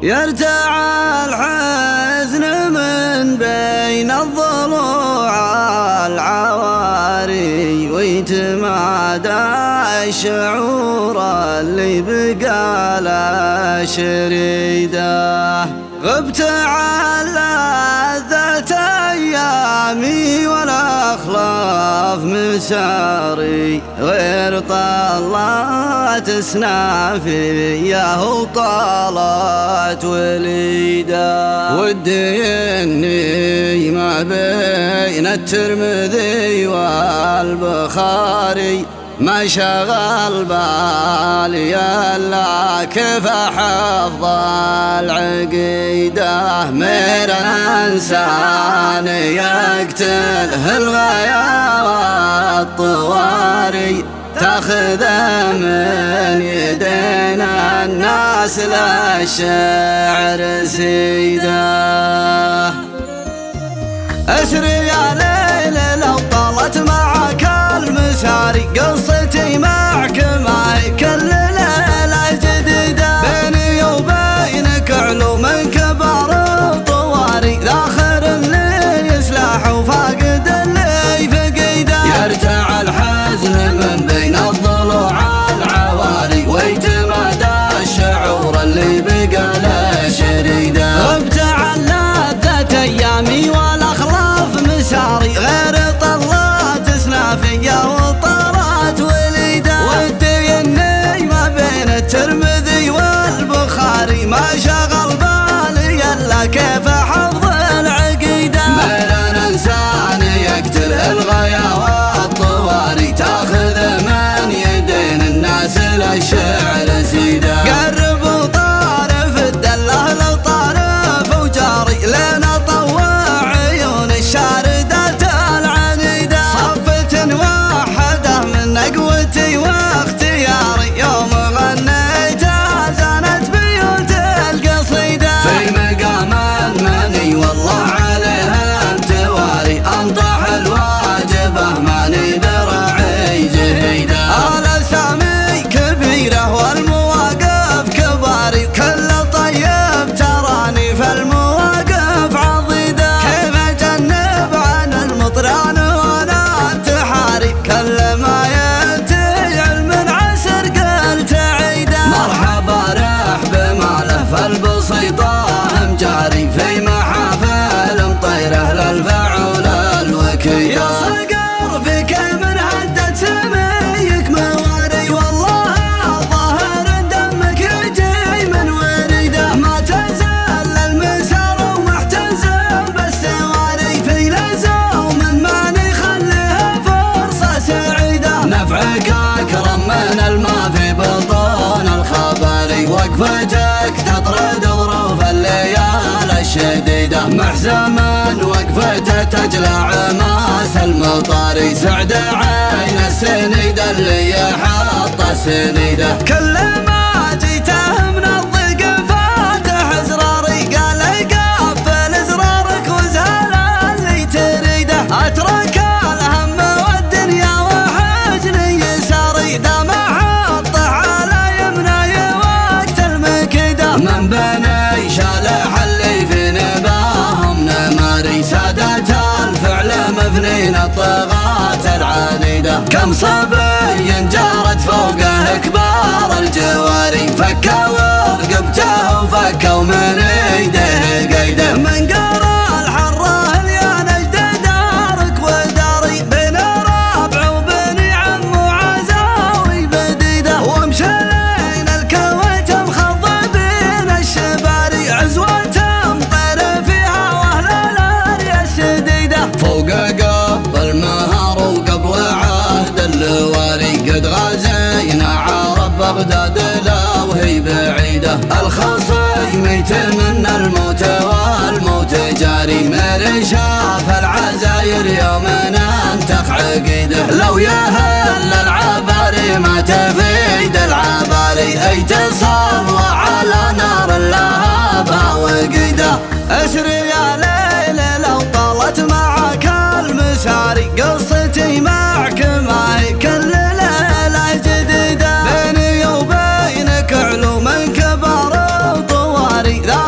يرتعى الحزن من بين الضلوع العواري، ويتمادى الشعور اللي بقى له شريده. غبت عن لذة أيامي والأخلاف مساري، غير طلعت اسنافي ياهو طالت وليده. ودي اني ما بين الترمذي والبخاري ما شغل بالي الا كيف حفظ العقيده. من الانسان يقتله الغيا والطواري، تاخذ من يدينا الناس للشعر سيده. اسري يا ليل لو طالت معك المساري، قصتي معك ما هي كل ليلة جديدة. بيني وبينك علوم كبار وطواري، ذاخر اللي يسلح وفاقد اللي فقيده. يرتعى الحزن من بين الضلوع العواري، ويتمادى الشعور اللي بقى له شريده. غبت عن لذة ايامي والاخلاف مساري، غير طلعت اسنافي وطارت وليده. ودي اني ما بين الترمذي والبخاري ما شغل بالي الا كيف حفظ العقيده. من الانسان يقتل الغيا والطواري، تاخذ من يدين الناس للشعر سيده. قرب وطارف الدله لو طارف وجاري، لنا طوع عيون الشاردات العنيده. صفة واحده من قوتي واختياري، يوم غنيتها زانت بيوت القصيده. في مقام المني والله عليها انتواري، انطح الواجبه ماني برعي جهيده. الاسامي كبيره والمواقف كباري، كل طيب تراني في المواقف عضيده. كيف اجنب عن المطران وانا انتحاري، كل ما ينتهي علم عسر قلت عيده. مرحبا رحب ماله فالبسيطه مجاري، في محافل مطيره للفعول الوكيده. يا صقر فيك من هدت سميك مواري، والله ظاهر دمك يجي من وريده. ما تزال المسار ومحتزم بالسواري، في لزوم ماني خليها فرصه سعيده. نفعك اكرم من الماء في بطون الخباري، وقفتك تطرد ظروف الليالي الشديده. محزم وقفته تجلع ماس المطاري، سعد عين السنيد اللي يحط السنيده. كل ما جيته من الضيق فاتح ازراري، قال قفل ازرارك وزال اللي تريده. اترك الهم والدنيا وحزني يساري، دام حطه على يمناي وقت المكيده. من بني شالح اللي في نباهم نماري، سادات الفعل مبنين الطغاة العنيده. كم صبي جارت فوقه كبار الجواري، فكوا رقبته وفكوا من ايده قيده. من قرى الحره اليان اجدد دارك وداري، بين رابع وبني عم وعزاوي بديده. ومشلين الكويت مخضبين الشباري، عزوة مطير فيها واهل الاريا السديده. فوق قبل المهر وقبل عهد اللواري، قد غازينا عرب بغداد لا وهي بعيده. الخصيم يتمنى الموت والموت جاري، من شاف العزاير يوم انتخ عقيده. لو يهل العباري ما تفيد العباري، اي تصلى على نار لهبها وقيده. اسري يا ليل لو طالت معك المساري، قصتي معك ما هي كل ليلة جديدة. بيني وبينك علوم كبار وطواري،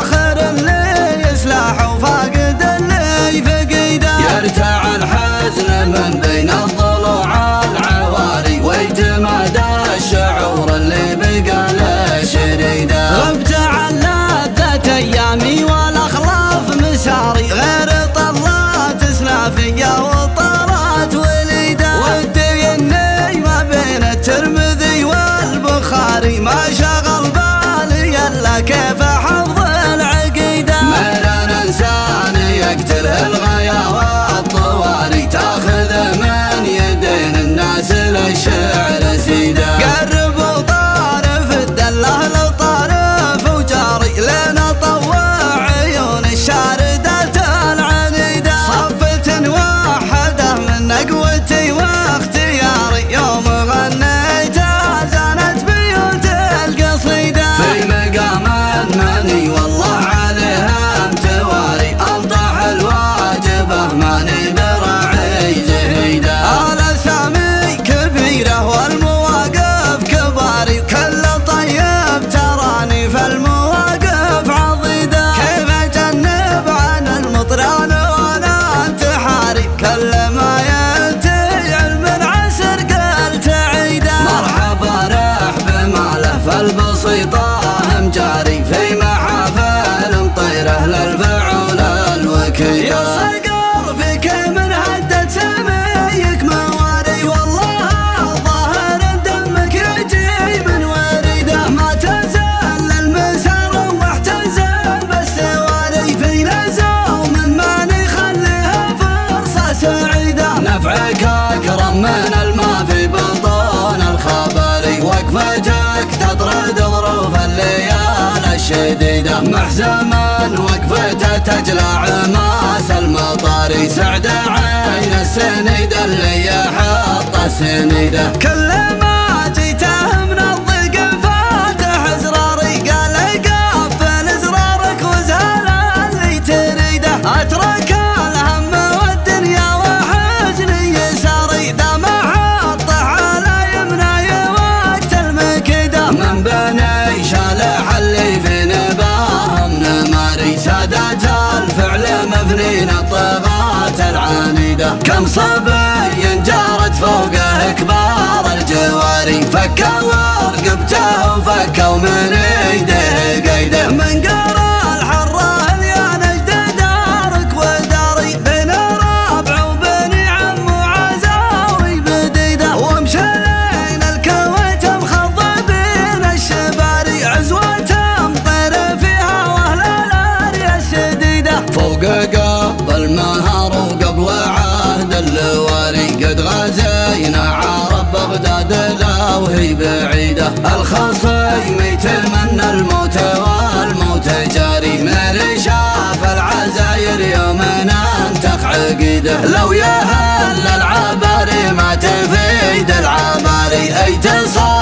شديدة، محزما وقفته تجلع ماس المطاري، سعد عين السنيد اللي يحط السنيدة. كل ما جيته من الضيق فاتح زراري، قال قفل زرارك وزال اللي تريده، اترك الهم والدنيا وحزني يساري، دام حطه على يمناي وقت المكيده، من بني شالح اللي في نباهم نماري، سادات الفعل مفنين الطغاة العنيده، كم صبي جارت فوقه كبار الجواري، فكوا رقبته وفكوا من ايده قيده، من قرى الحره يا نجد دارك وداري، بين ربع وبني عم وعزاوي بديده، ومشلين الكويت مخضبين الشباري، عزوة مطير فيها واهل الاريا السديده، فوق قبل المهر وقبل عهد اللوالي، قد غازينا عرب بغداد ذا وهي بعيده، الخصيم يتمنى الموت والموت جاري، من شاف العزاير يوم انتخ عقيده، لو يهل العباري ما تفيد العماري، اي تصاب